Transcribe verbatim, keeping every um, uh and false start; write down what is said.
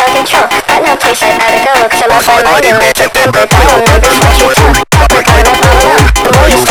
out of control. Right now tastes like out of go, cause I lost my mind and let your temper go. Maybe what you tell, I wanna follow up. The more you